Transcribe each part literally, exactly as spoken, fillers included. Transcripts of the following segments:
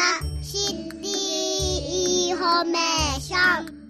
シティインフォメーション。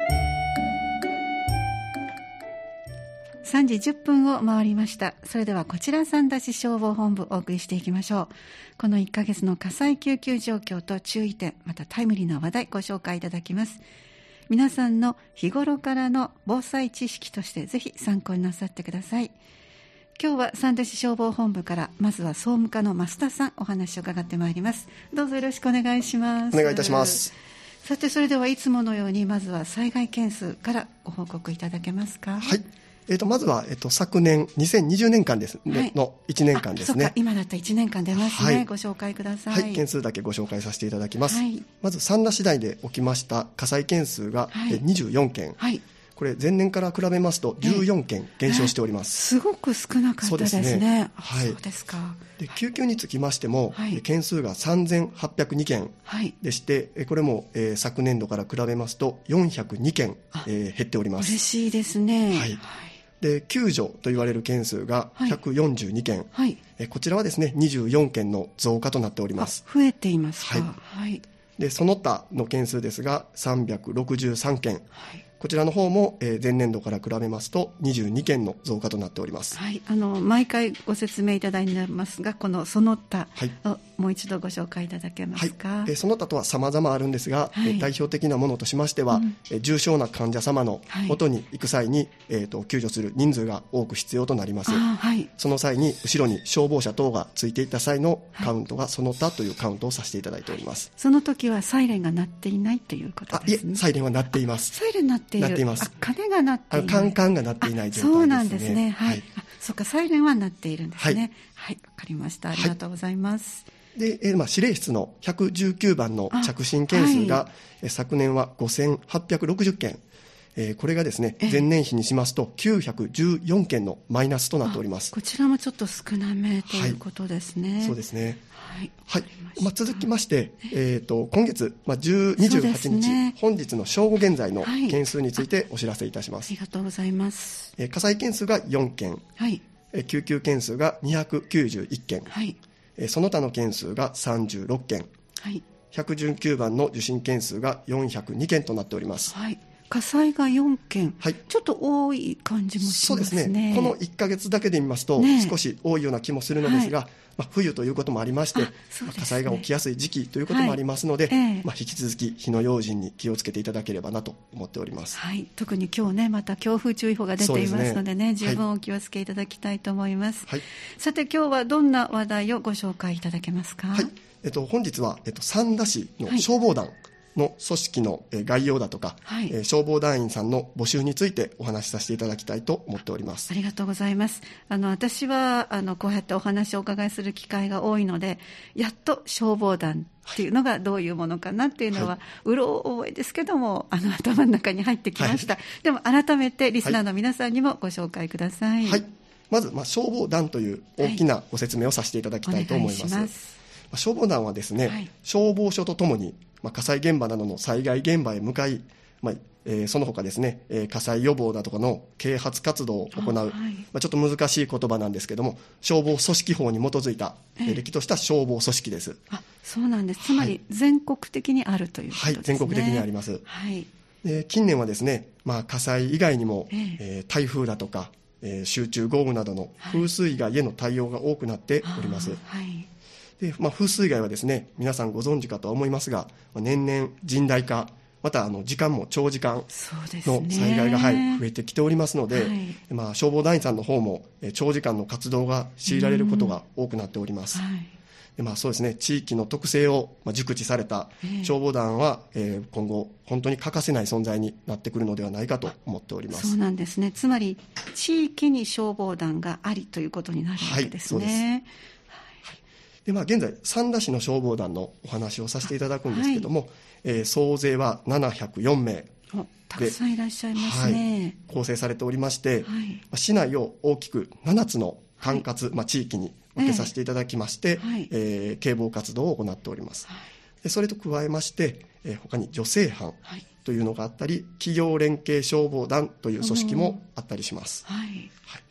さんじじゅっぷんを回りました。それではこちら三田市消防本部お送りしていきましょう。このいっかげつの火災救急状況と注意点、またタイムリーな話題ご紹介いただきます。皆さんの日頃からの防災知識としてぜひ参考になさってください。今日は三田市消防本部からまずは総務課の増田さんお話を伺ってまいります。どうぞよろしくお願いします。 お願いいたします。 さてそれではいつものようにまずは災害件数からご報告いただけますか。 はい、えー、とまずは、えー、と昨年にせんにじゅうねんかんです、ね、はい、のいちねんかんですね。 そうか、今だったらいちねんかん出ますね、はい、ご紹介ください。 はい、件数だけご紹介させていただきます、 はい、 まず三田市内で起きました火災件数が、はい、にじゅうよんけん、はい、これ前年から比べますとじゅうよんけん減少しております、 えー、すごく少なかったですね。 そうですね、はい、 そうですか。 で救急につきましても、はい、件数がさんぜんはっぴゃくにけんでして、はい、これも、えー、昨年度から比べますとよんひゃくにけん、えー、減っております。 嬉しいですね。 はい、で救助と言われる件数がひゃくよんじゅうにけん、はい、えこちらはですねにじゅうよんけんの増加となっております。 増えていますか。 はいはい、でその他の件数ですがさんびゃくろくじゅうさんけん、はい、こちらの方も、えー、前年度から比べますとにじゅうにけんの増加となっております。 はい、あの毎回ご説明いただいてますがこのその他をもう一度ご紹介いただけますか。 はい、えー、その他とは様々あるんですが、はい、えー、代表的なものとしましては、うんえー、重症な患者様の元に行く際に、はい、えー、と救助する人数が多く必要となります。はい、その際に後ろに消防車等がついていた際のカウントがその他というカウントをさせていただいております。 その時はサイレンが鳴っていないということですね。 あ、いえ、サイレンは鳴っています。 サイレン鳴っている。 鳴っています。 あ、鐘が鳴っていない。 カンカンが鳴っていない状態ですね。 そうなんですね。はい。はい、あ、そっか、サイレンは鳴っているんですね。はい、わ、はい、かりました。ありがとうございます。 はい、で、えーまあ、指令室のひゃくじゅうきゅうばんの着信件数が、はい、昨年はごせんはっぴゃくろくじゅっけん、えー、これがですね前年比にしますときゅうひゃくじゅうよんけんのマイナスとなっております。 こちらもちょっと少なめということですね。 はい、そうですね。 はい、 はい、まあ、続きまして、えー、と今月、まあ、にじゅうはちにち、ね、本日の正午現在の件数についてお知らせいたします。 はい、ありがとうございます。 えー、火災件数がよんけん、はい、えー、救急件数がにひゃくきゅうじゅういっけん、はい、えー、その他の件数がさんじゅうろっけん、はい、ひゃくじゅうきゅうばんの受信件数がよんひゃくにけんとなっております。 はい、火災がよんけん、はい、ちょっと多い感じもしますね。 そうですね、このいっかげつだけで見ますと、ね、少し多いような気もするのですが、はい、まあ、冬ということもありまして、ね、まあ、火災が起きやすい時期ということもありますので、はい、えーまあ、引き続き火の用心に気をつけていただければなと思っております。 はい、特に今日ねまた強風注意報が出ていますのでね、十分お気をつけいただきたいと思います。はい、さて今日はどんな話題をご紹介いただけますか。 はい、えっと、本日は、えっと、三田市の消防団、はいの組織の概要だとか、はい、消防団員さんの募集についてお話しさせていただきたいと思っております。 ありがとうございます。あの私はあのこうやってお話をお伺いする機会が多いので、やっと消防団っていうのがどういうものかなっていうのは、はい、うろ覚えですけどもあの頭の中に入ってきました。はい、でも改めてリスナーの皆さんにもご紹介ください。 はい、まず、まあ、消防団という大きなご説明をさせていただきたいと思います。はい、お願いします。まあ、消防団はですね、はい、消防署とともにまあ、火災現場などの災害現場へ向かい、まあえー、その他ですね、えー、火災予防だとかの啓発活動を行う、はい、まあ、ちょっと難しい言葉なんですけども、消防組織法に基づいた、えー、れっきとした消防組織です。 あ、そうなんです。つまり全国的にあるということですね。 はい、全国的にあります。 はい、 で近年はですね、まあ、火災以外にも、えーえー、台風だとか、えー、集中豪雨などの風水害への対応が多くなっております。はい、でまあ、風水害はですね皆さんご存知かとは思いますが、年々甚大化、またあの時間も長時間の災害が、はい、増えてきておりますので、はい、まあ、消防団員さんの方も長時間の活動が強いられることが多くなっております。はい、でまあ、そうですね、地域の特性を熟知された消防団は、えー、今後本当に欠かせない存在になってくるのではないかと思っております。 そうなんですね。つまり地域に消防団がありということになるわけですね。はい、そうです。 でまあ、現在三田市の消防団のお話をさせていただくんですけども、はい、えー、総勢はななひゃくよんめいでたくさんいらっしゃいますね。 はい、構成されておりまして、はい、まあ、市内を大きくななつの管轄、はい、まあ、地域に分けさせていただきまして、えーえー、警防活動を行っております。はい、でそれと加えまして、えー、他に女性班というのがあったり、企業連携消防団という組織もあったりします。はいはい、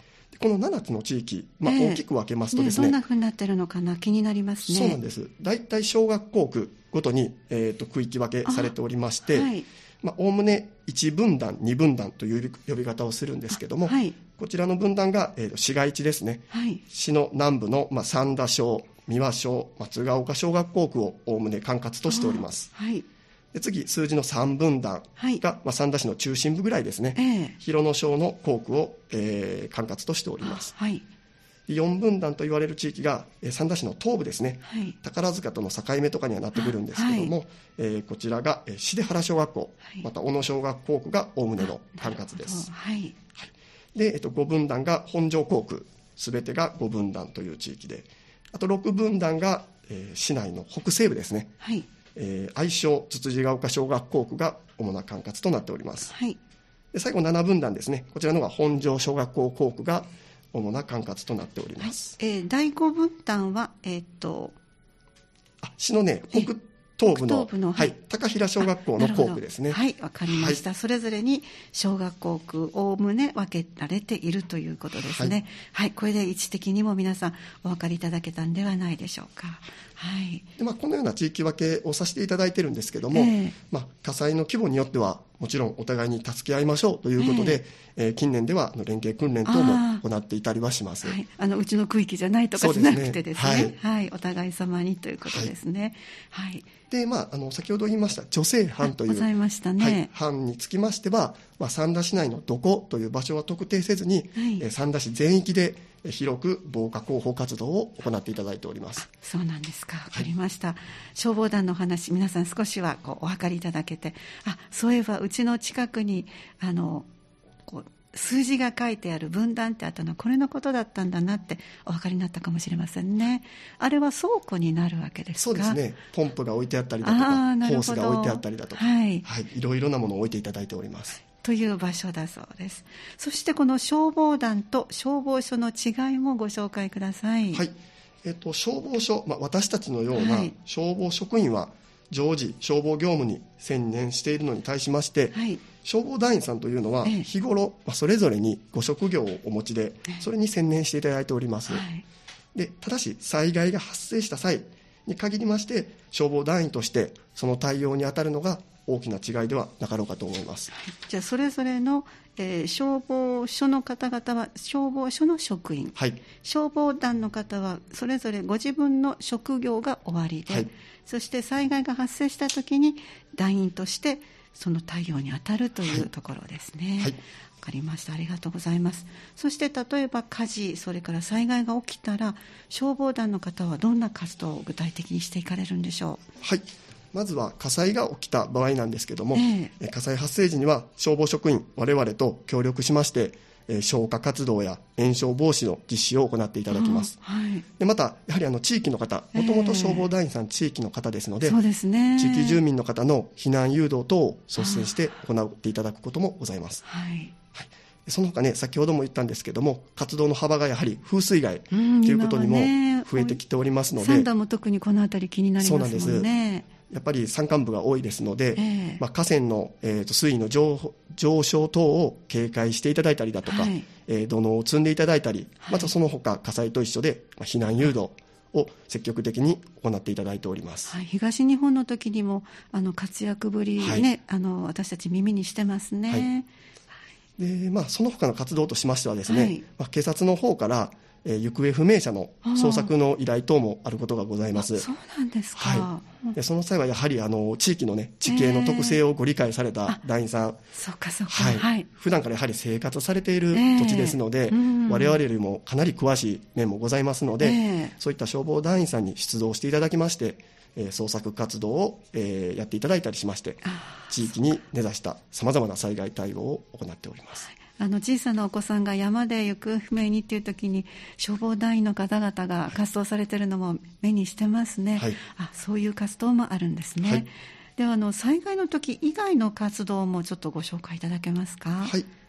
このななつの地域、まあ、 えー大きく分けますとですね、 ね、どんなふうになってるのかな、気になりますね。 そうなんです。大体小学校区ごとに、えー、と区域分けされておりまして、はい、まあ、おおむねいち分団に分団という呼び方をするんですけども、はい、こちらの分団が、えー、市街地ですね、はい、市の南部の、まあ、三田小、三輪小、松ヶ丘小学校区をおおむね管轄としております。はい、で次、数字のさん分団が、はい、まあ、三田市の中心部ぐらいですね、えー、広野小の校区を、えー、管轄としております。はい、よん分団と言われる地域が、えー、三田市の東部ですね、はい、宝塚との境目とかにはなってくるんですけども、はい、えー、こちらが、えー、重原小学校、はい、また小野小学校区がおおむねの管轄です。はい、はい、で、えー、とご分団が本庄校区、すべてがご分団という地域で、あとろく分団が、えー、市内の北西部ですね、はい、えー、愛称つつじが丘小学校区が主な管轄となっております。はい、で最後なな分団ですね、こちらのが本庄小学校校区が主な管轄となっております。 はい、えー、だいご分団は、えー、っとあ市のね北東部 の, 部の、はい、高平小学校の校区ですね。 はい、わかりました。はい、それぞれに小学校区おおむね分けられているということですね。はい、はい、これで位置的にも皆さんお分かりいただけたんではないでしょうか。はい、で、 まあ、このような地域分けをさせていただいているんですけども、えーまあ、火災の規模によってはもちろんお互いに助け合いましょうということで、えーえー、近年では連携訓練等も行っていたりはします。 はい、あのうちの区域じゃないとかじゃなくてですね、はいはい、お互い様にということですね。はい、 でまあ、あの先ほど言いました女性班という、 ございましたね、はい、 班につきましては、まあ、三田市内のどこという場所は特定せずに、はい、えー、三田市全域で広く防火広報活動を行っていただいております。 そうなんですか、わかりました。はい、消防団の話、皆さん少しはこうお分かりいただけて、あ、そういえばうちの近くにあのこう数字が書いてある分団ってあったのはこれのことだったんだなってお分かりになったかもしれませんね。あれは倉庫になるわけですか？ そうですね、ポンプが置いてあったりだとか、ホースが置いてあったりだとか、はいはい、いろいろなものを置いていただいております。 という場所だそうです。そしてこの消防団と消防署の違いもご紹介ください。 はい、えー、と消防署、まあ、私たちのような消防職員は常時消防業務に専念しているのに対しまして、はい、消防団員さんというのは日頃、まあ、それぞれにご職業をお持ちでそれに専念していただいております。はい、でただし災害が発生した際に限りまして消防団員としてその対応に当たるのが大きな違いではなかろうかと思います。はい、 じゃあそれぞれの、えー、消防署の方々は消防署の職員、はい、消防団の方はそれぞれご自分の職業が終わりで、はい、そして災害が発生したときに団員としてその対応に当たるというところですね。はいはい、わかりました。ありがとうございます。そして例えば火事、それから災害が起きたら消防団の方はどんな活動を具体的にしていかれるんでしょう？ はい、まずは火災が起きた場合なんですけども、えー、火災発生時には消防職員我々と協力しまして、えー、消火活動や延焼防止の実施を行っていただきます。はい、でまたやはりあの地域の方、もともと消防団員さん地域の方ですので、 そうですね、 地域住民の方の避難誘導等を率先して行っていただくこともございます。はい、はい、その他ね、先ほども言ったんですけども活動の幅がやはり風水害ということにも増えてきておりますので、 三田も特にこのあたり気になりますもんね。そうなんです。 やっぱり山間部が多いですので、えーまあ、河川の、えー、と水位の 上, 上昇等を警戒していただいたりだとか、はい、えー、土のうを積んでいただいたり、はい、またその他火災と一緒で、まあ、避難誘導を積極的に行っていただいております。 はい、東日本の時にもあの活躍ぶり、ね、はい、あの私たち耳にしてますね。 はい、でまあ、その他の活動としましてはですね、はい、まあ、警察の方からえー、行方不明者の捜索の依頼等もあることがございます。 そうなんですか。 はい、でその際はやはりあの地域の、ね、地形の特性をご理解された団員さん、えー、 そうかそうか、 はいはい、普段からやはり生活されている土地ですので、えーうん、我々よりもかなり詳しい面もございますので、えー、そういった消防団員さんに出動していただきまして、えー、捜索活動を、えー、やっていただいたりしまして、地域に根ざしたさまざまな災害対応を行っております。はい、 あの小さなお子さんが山で行方不明にっていう時に消防団員の方々が活動されているのも目にしてますね。はい、あ、そういう活動もあるんですね。はい、ではあの災害の時以外の活動もちょっとご紹介いただけますか？ はい、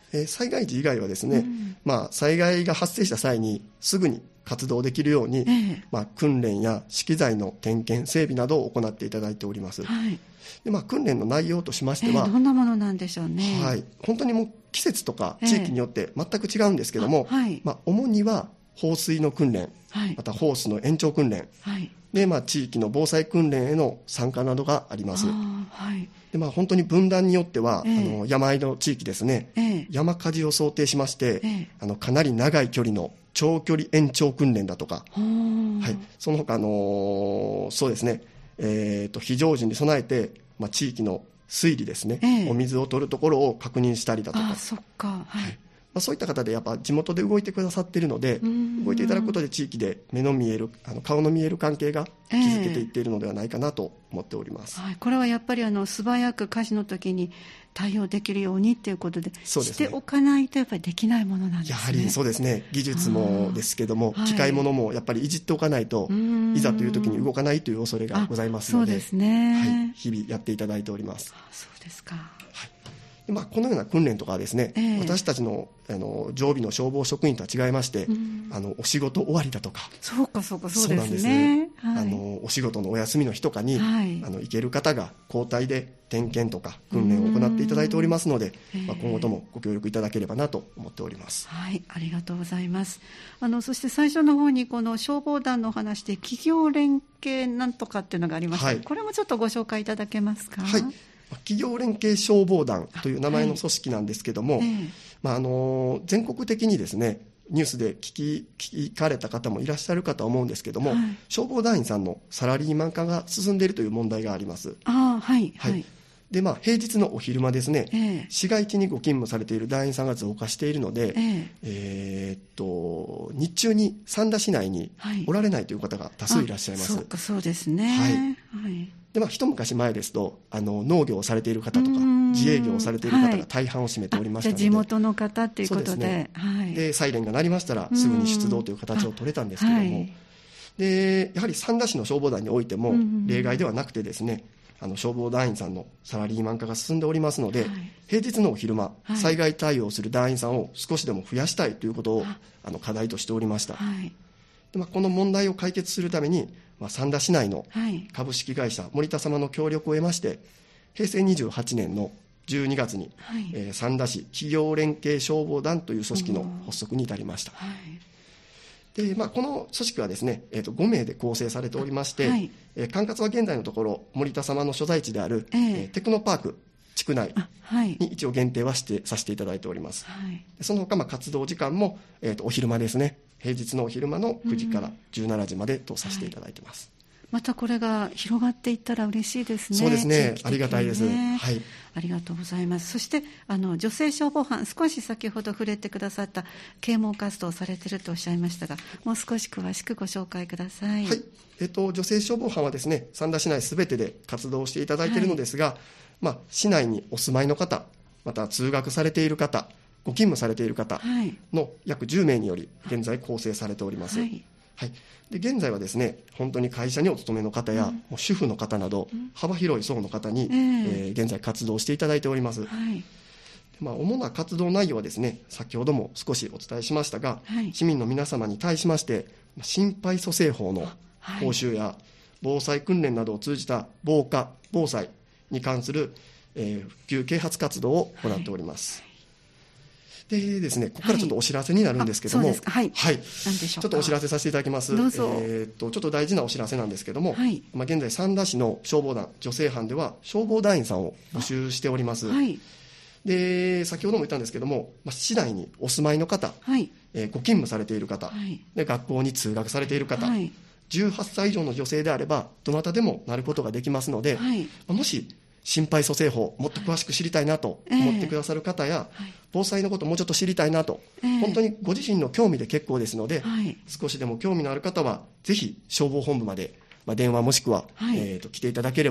えー、災害時以外はですね、 うんまあ、災害が発生した際にすぐに活動できるように、 ええまあ、訓練や資機材の点検整備などを行っていただいております。 はいで、まあ、訓練の内容としましてえは、 えどんなものなんでしょうね。 はい、本当にもう季節とか地域によって全く違うんですけども、 あはいまあ、主には放水の訓練、 はいまたホースの延長訓練はいで、まあ、地域の防災訓練への参加などがあります。 あはいで、まあ、本当に分断によっては、 ええあの山あいの地域ですね、 ええ山火事を想定しまして、 ええあのかなり長い距離の長距離延長訓練だとか、 ほーはい、その他、あのーそうですね、えーと非常時に備えて、まあ、地域の水利ですね、 ええお水を取るところを確認したりだとか、 あそっかはいまあ、そういった方でやっぱ地元で動いてくださっているので、 ん動いていただくことで地域で目の見えるあの顔の見える関係が築けていっているのではないかなと思っております。 はい、これはやっぱりあの素早く火事の時に対応できるようにということで、 そうですねしておかないとやっぱりできないものなんですね。 やはりそうですね、技術もですけども、 はい機械ものもやっぱりいじっておかないと、 んいざという時に動かないという恐れがございますので、 あそうですね、 はい、日々やっていただいております。 あそうですか。 で、まあ、このような訓練とかはですね、 ええ私たちの、あの常備の消防職員とは違いまして、あのお仕事終わりだとか、 そうかそうかそうそうなんですですね。 ね、 はいあのお仕事のお休みの日とかに、 はいあの行ける方が交代で点検とか訓練を行っていただいておりますので、 ええまあ、今後ともご協力いただければなと思っております。 はい、ありがとうございます。あのそして最初の方にこの消防団のお話で企業連携なんとかっていうのがありました、 はいこれもちょっとご紹介いただけますか。 はい、企業連携消防団という名前の組織なんですけども、 ええまあ、あの全国的にですねニュースで聞き聞かれた方もいらっしゃるかと思うんですけども、 はい消防団員さんのサラリーマン化が進んでいるという問題があります。 あはいはい、 はいでまあ、平日のお昼間ですね、 ええ市街地にご勤務されている団員さんが増加しているので、 えええーっと日中に三田市内におられないという方が多数いらっしゃいます。 あそうかそうですね。 はいはいでまあ、一昔前ですとあの農業をされている方とかうん自営業をされている方が大半を占めておりましたので、 あじゃあ地元の方ということで、 そうですねはい、 でサイレンが鳴りましたらすぐに出動という形を取れたんですけども、 はいでやはり三田市の消防団においてもうん例外ではなくてですね、あの消防団員さんのサラリーマン化が進んでおりますので、 はい平日のお昼間、 はい災害対応する団員さんを少しでも増やしたいということをあの課題としておりました。 はいでまあ、この問題を解決するために、まあ、三田市内のはい株式会社森田様の協力を得まして、平成にじゅうはちねんのじゅうにがつに、 はいえー三田市企業連携消防団という組織の発足に至りました。 はいでまあ、この組織はですね、えーとごめいで構成されておりまして、 はいえー管轄は現在のところ森田様の所在地である、 えええーテクノパーク地区内あはいに一応限定はしてさせていただいております。 はいでその他まあ活動時間も、えーとお昼間ですね、平日のお昼間のくじからじゅうしちじまでとさせていただいてます。 またこれが広がっていったら嬉しいですね。 そうですね、 地域的にねありがたいです。はい、 ありがとうございます。そしてあの女性消防班、少し先ほど触れてくださった啓蒙活動をされているとおっしゃいましたが、もう少し詳しくご紹介ください。 はい、えっと、女性消防班はですね、三田市内すべてで活動していただいているのですが、まあ、市内にお住まいの方、また通学されている方、ご勤務されている方はいの約じゅうめいにより現在構成されております。 はいはい、で現在はですね、本当に会社にお勤めの方や、もう主婦の方など、幅広い層の方に、 えええー現在活動していただいております。 はいでまあ、主な活動内容はですね、先ほども少しお伝えしましたが、 はい市民の皆様に対しまして心肺蘇生法のはい講習や防災訓練などを通じた防火・防災に関する、えー普及啓発活動を行っております。でですね、ここからちょっとお知らせになるんですけども、 はいあそうですかはいはい、 何でしょうか。 ちょっとお知らせさせていただきます。 どうぞえーっとちょっと大事なお知らせなんですけども、 はいまあ、現在三田市の消防団女性班では消防団員さんを募集しております。 はいで先ほども言ったんですけども、まあ、市内にお住まいの方、 はいえーご勤務されている方、 はいで学校に通学されている方、 はいじゅうはっさい以上の女性であればどなたでもなることができますので、 はいまあもし心肺蘇生法もっと詳しく知りたいなと思ってくださる方や、 はい防災のこともうちょっと知りたいなと、 ええ本当にご自身の興味で結構ですので、 はい少しでも興味のある方はぜひ消防本部まで、まあ、電話もしくは、 はいえーと来ていただければ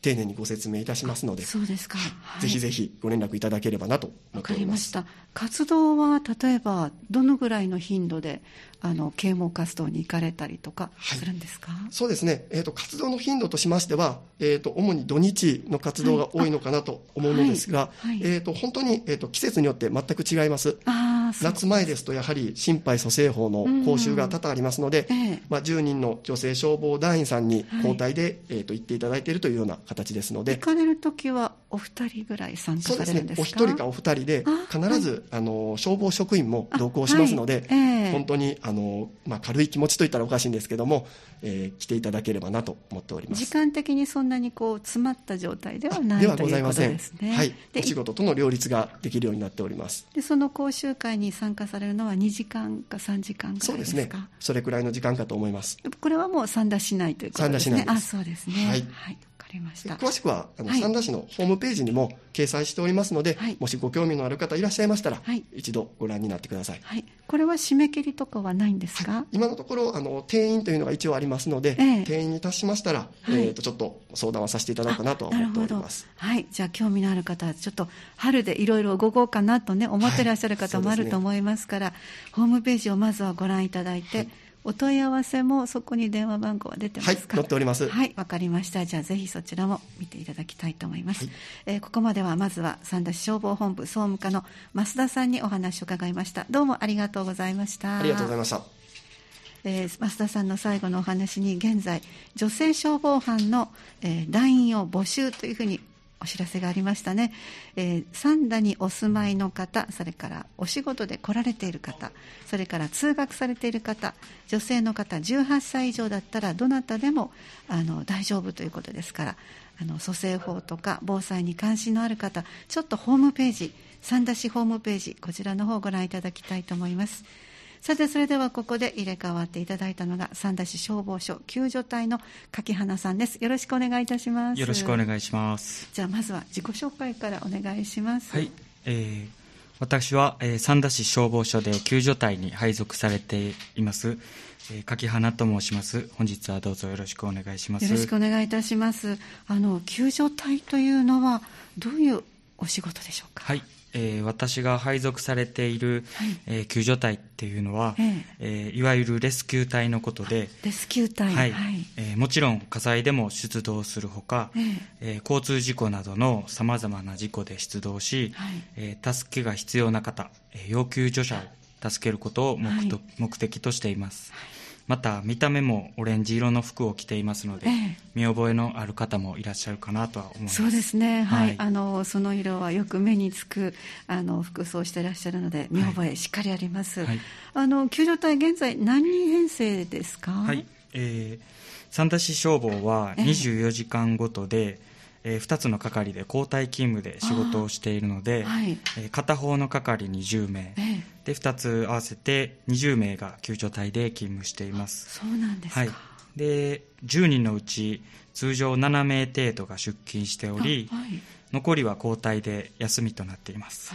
丁寧にご説明いたしますので、 そうですか、はい、 ぜひぜひご連絡いただければなと思っております。 わかりました。活動は例えばどのぐらいの頻度であの啓蒙活動に行かれたりとかするんですか？はい、 そうですね、えーと、活動の頻度としましては、えーと、主に土日の活動が多いのかなと思うのですが、はいはい、えーと、本当に、えーと、季節によって全く違います。夏前ですとやはり心肺蘇生法の講習が多々ありますので、うんええまあ、じゅうにんの女性消防団員さんに交代で、はいえーと、行っていただいているというような形ですので、 行かれるときはお二人ぐらい参加されるんですか？ そうですね、お一人かお二人で必ず、はい、あの消防職員も同行しますので、はいえー、本当にあの、まあ、軽い気持ちといったらおかしいんですけども、えー、来ていただければなと思っております。 時間的にそんなにこう詰まった状態ではないということですね。 はい、お仕事との両立ができるようになっております。 でその講習会に参加されるのはにじかんかさんじかんくらいですか？そうですね、 それくらいの時間かと思います。 これはもう三田市内ということですね。 三田市内です。 あ、そうですね。はい、はいありました。 詳しくはあの、はい、三田市のホームページにも掲載しておりますので、はい、もしご興味のある方いらっしゃいましたら、はい、一度ご覧になってください。 はい、これは締め切りとかはないんですか？はい、 今のところあの定員というのが一応ありますので、えー、定員に達しましたら、はいえー、とちょっと相談はさせていただこうかなとは思っております。 はい、じゃあ興味のある方はちょっと春でいろいろ動こうかなとね思ってらっしゃる方もあると思いますから、はいね、ホームページをまずはご覧いただいて、はいお問い合わせもそこに電話番号は出てますか？ はい、載っております。 はい、わかりました。じゃあぜひそちらも見ていただきたいと思います。はいえー、ここまではまずは三田市消防本部総務課の増田さんにお話を伺いました。どうもありがとうございました。 ありがとうございました。 えー、増田さんの最後のお話に現在女性消防班の、えー、団員を募集というふうにお知らせがありましたね。えー、三田にお住まいの方、それからお仕事で来られている方、それから通学されている方、女性の方じゅうはっさい以上だったらどなたでもあの大丈夫ということですから、あの蘇生法とか防災に関心のある方、ちょっとホームページ、三田市ホームページ、こちらの方をご覧いただきたいと思います。さてそれではここで入れ替わっていただいたのが三田市消防署救助隊の柿花さんです。よろしくお願いいたします。 よろしくお願いします。 じゃあまずは自己紹介からお願いします。 はい、えー、私は、えー、三田市消防署で救助隊に配属されています、えー、柿花と申します。本日はどうぞよろしくお願いします。 よろしくお願いいたします。あの救助隊というのはどういうお仕事でしょうか？ はい、えー、私が配属されている、はいえー、救助隊っていうのは、えーえー、いわゆるレスキュー隊のことで、 レスキュー隊、 はいはいえー、もちろん火災でも出動するほか、えーえー、交通事故などのさまざまな事故で出動し、はいえー、助けが必要な方、えー、要救助者を助けることを 目,、はい、目的としています。はいまた見た目もオレンジ色の服を着ていますので、ええ、見覚えのある方もいらっしゃるかなとは思います。 そうですね、はいはい、あのその色はよく目につくあの服装していらっしゃるので見覚えしっかりあります、はいはい、あの救助隊現在何人編成ですか？ はい、えー、三田市消防はにじゅうよじかんごとで、えええー、ふたつの係で交代勤務で仕事をしているので、はいえー、片方の係にじゅうめい、ええ、でふたつ合わせてにじゅうめいが救助隊で勤務しています。 そうなんですか、はい、 でじゅうにんのうち通常ななめい程度が出勤しており、はい、残りは交代で休みとなっています、はい、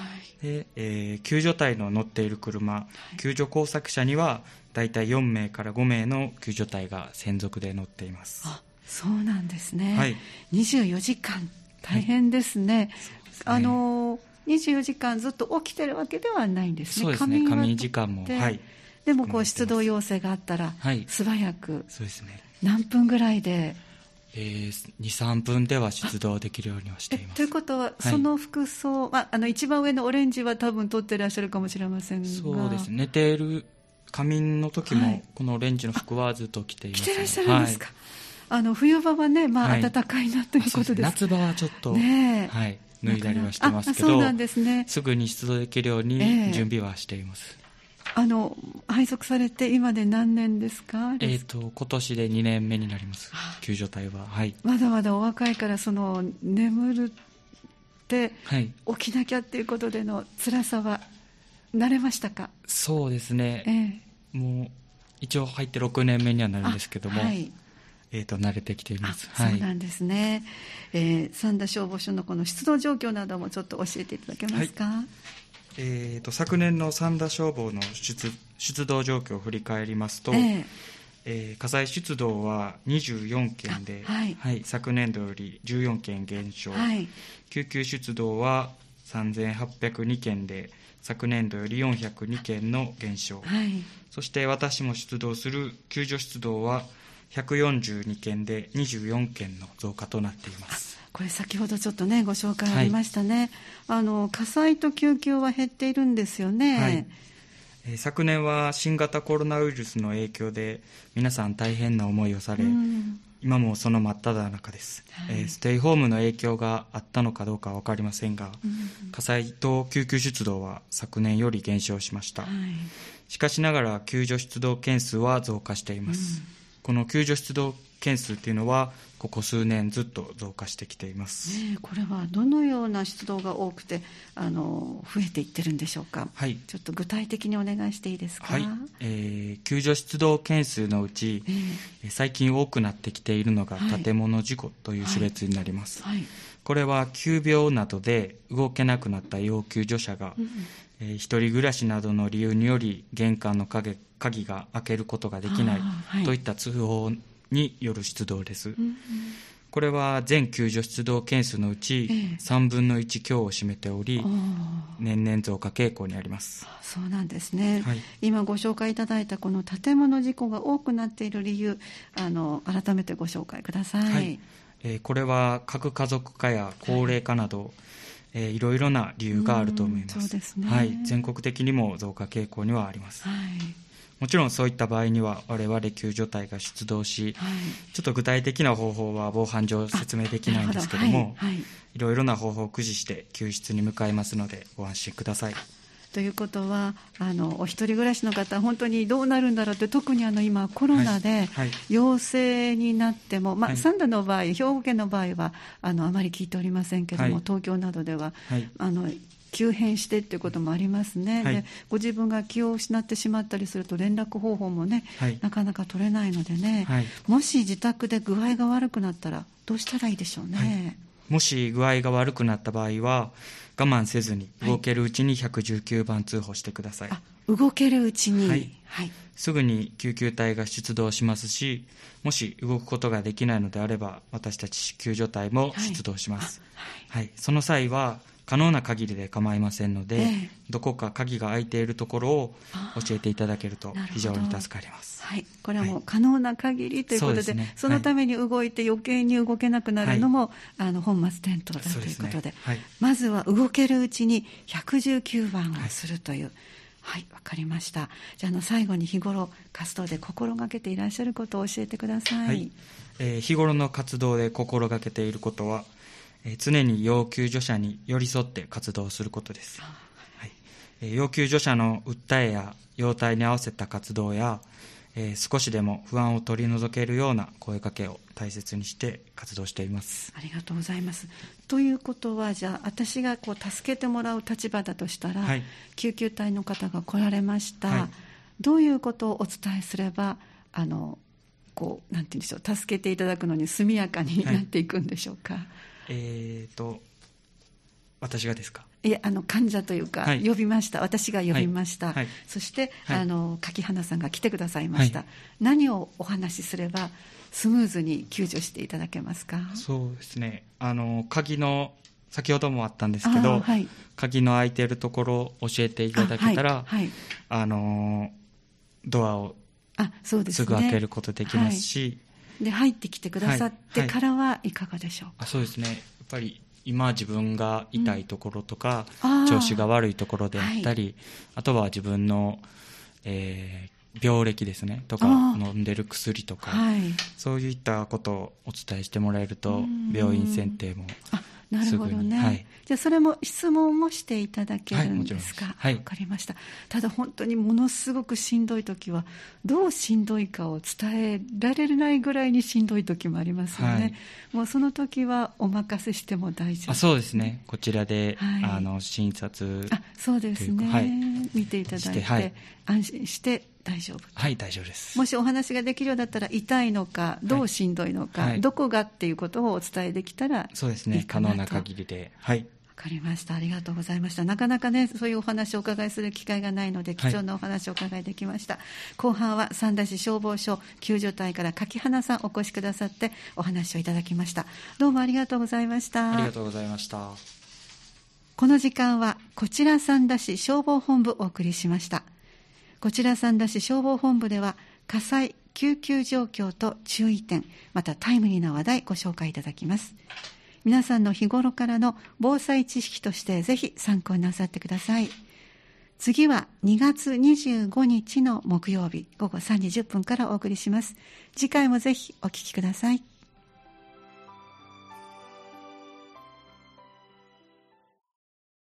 でえー、救助隊の乗っている車、はい、救助工作車にはだいたいよんめいからごめいの救助隊が専属で乗っています。 あ、そうなんですね、はい、にじゅうよじかん大変ですね、はい、そうですね、あのにじゅうよじかんずっと起きてるわけではないんですね。 そうですね、仮眠時間も、はい、 でもこう出動要請があったら、はい、素早くそうですね、 何分ぐらいで、 えー、にさんぷんでは出動できるようにはしています。 ということは、はい、その服装、まあ、あの一番上のオレンジは多分取ってらっしゃるかもしれませんが、 そうですね、寝ている仮眠の時も、はい、このオレンジの服はずっと着ています、ね、 着てらっしゃるんですか、はい、あの冬場はね、まあ、暖かいなということです、はい、 夏場はちょっと、ねはい、脱いだりはしてますけど、そうなんですね、すぐに出動できるように準備はしています、 えー、あの配属されて今で何年ですか？ えー、と今年でにねんめになります、救助隊は、はい、 まだまだお若いから、その眠るって起きなきゃっていうことでの辛さは慣れましたか？ そうですね、えー、もう一応入ってろくねんめにはなるんですけども、はいえー、と慣れてきています。 そうなんですね、えー、三田消防署のこの出動状況などもちょっと教えていただけますか？はい、 えー、と昨年の三田消防の 出, 出動状況を振り返りますと、えーえー、火災出動はにじゅうよんけんで、はいはい、昨年度よりじゅうよんけん減少、はい、救急出動はさんぜんはっぴゃくにけんで昨年度よりよんひゃくにけんの減少、はい、そして私も出動する救助出動はひゃくよんじゅうにけんでにじゅうよんけんの増加となっています。 これ先ほどちょっとねご紹介ありましたね、はい、あの火災と救急は減っているんですよね、はい、 えー、昨年は新型コロナウイルスの影響で皆さん大変な思いをされ、うん、今もその真っ只中です、はい、えー、ステイホームの影響があったのかどうかは分かりませんが、うん、火災と救急出動は昨年より減少しました、はい、しかしながら救助出動件数は増加しています、うん、この救助出動件数というのはここ数年ずっと増加してきています、 ね、これはどのような出動が多くてあの増えていってるんでしょうか、はい、ちょっと具体的にお願いしていいですか。 はい、えー、救助出動件数のうち、えー、最近多くなってきているのが建物事故という種別になります、はいはい、これは急病などで動けなくなった要救助者が、うん、えー、一人暮らしなどの理由により玄関の鍵、鍵が開けることができない、はい、といった通報による出動です、うんうん、これは全救助出動件数のうちさんぶんのいち強を占めており、ええ、年々増加傾向にあります。 そうなんですね、はい、今ご紹介いただいたこの建物事故が多くなっている理由、あの改めてご紹介ください。はい、 えー、これは核家族化や高齢化など、はい、えー、いろいろな理由があると思います。 そうですね、 はい、全国的にも増加傾向にはあります、はい、もちろんそういった場合には我々救助隊が出動し、はい、ちょっと具体的な方法は防犯上説明できないんですけども、はいはい、いろいろな方法を駆使して救出に向かいますのでご安心ください。 ということはあのお一人暮らしの方本当にどうなるんだろうって、特にあの今コロナで陽性になっても、はいはい、まあ、サンダの場合兵庫県の場合はあのあまり聞いておりませんけども、はい、東京などでは、はい、あの急変してっていうこともありますね、はい、でご自分が気を失ってしまったりすると連絡方法もね、はい、なかなか取れないのでね、はい、もし自宅で具合が悪くなったらどうしたらいいでしょうね。はい、 もし具合が悪くなった場合は我慢せずに動けるうちにひゃくじゅうきゅうばん通報してください。 あ、動けるうちに、はいはい、 すぐに救急隊が出動しますし、もし動くことができないのであれば私たち救助隊も出動します、はいはい、その際は可能な限りで構いませんので、えー、どこか鍵が開いているところを教えていただけると非常に助かります。 はい、これはもう可能な限りということで、はい、 そ, でね、そのために動いて余計に動けなくなるのも、はい、あの本末転倒だということで、はい、まずは動けるうちにひゃくじゅうきゅうばんをするという、はい、わかりました。じゃあ、あの最後に日頃活動で心がけていらっしゃることを教えてください。はい、 えー、日頃の活動で心がけていることは、えー、常に要救助者に寄り添って活動することです。はい、えー、要救助者の訴えや要態に合わせた活動や、えー、少しでも不安を取り除けるような声かけを大切にして活動しています。 ありがとうございます。ということは、じゃあ私がこう助けてもらう立場だとしたら、はい、救急隊の方が来られました、はい、どういうことをお伝えすればあのこうなんて言うんでしょう、助けていただくのに速やかになっていくんでしょうか。はい、 えーと私がですか。 いや、あの患者というか、はい、呼びました。私が呼びました、はいはい、そして、はい、あの柿花さんが来てくださいました、はい、何をお話しすればスムーズに救助していただけますか。 そうですね、あの鍵の先ほどもあったんですけど、はい、鍵の開いているところを教えていただけたら、あ、はいはい、あのドアをあそうです、ね、すぐ開けることできますし、 はい、で入ってきてくださってからはいかがでしょうか。 あ、そうですね、やっぱり今自分が痛いところとか、うん、調子が悪いところであったり、はい、あとは自分の、えー、病歴ですねとか飲んでる薬とか、はい、そういったことをお伝えしてもらえると病院選定もなるほどね、はい、じゃあそれも質問もしていただけるんですか。 はい、 わかりました。ただ本当にものすごくしんどい時はどうしんどいかを伝えられないぐらいにしんどい時もありますよね、はい、もうその時はお任せしても大丈夫。 あ、そうですね、こちらで、はい、あの診察あそうですね、はい、見ていただいて、はい、安心して大丈夫。 はい、大丈夫です。 もしお話ができるようだったら痛いのかどうしんどいのか、はい、どこがっていうことをお伝えできたらいいかなと。 そうですね、可能な限りで。はい、 わかりました。ありがとうございました。なかなかね、そういうお話をお伺いする機会がないので、貴重なお話をお伺いできました。はい、後半は三田市消防署救助隊から柿花さんお越しくださってお話をいただきました。どうもありがとうございました。 ありがとうございました。 この時間はこちら三田市消防本部お送りしました。こちら三田市消防本部では火災救急状況と注意点、またタイムリーな話題ご紹介いただきます。皆さんの日頃からの防災知識としてぜひ参考になさってください。次はにがつにじゅうごにちの木曜日午後さんじじゅっぷんからお送りします。次回もぜひお聞きください。